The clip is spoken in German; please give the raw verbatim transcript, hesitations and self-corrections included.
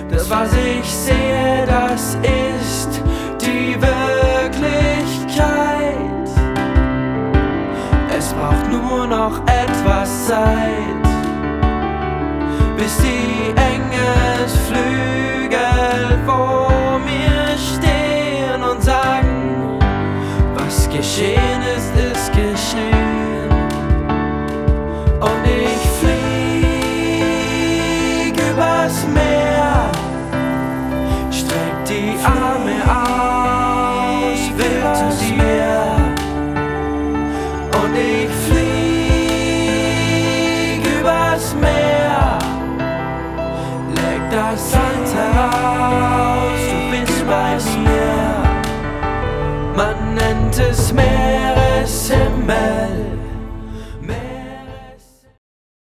Das, was ich sehe, das ist die Wirklichkeit. Es braucht nur noch etwas Zeit, bis die Engelsflügel vor mir stehen und sagen, was geschehen ist, ist geschehen. Und ich flieg übers Meer, streck die Arme aus, will zu dir. Und ich flieg übers Meer, leg das Salz heraus, du bist bei mir. Man nennt es Meereshimmel.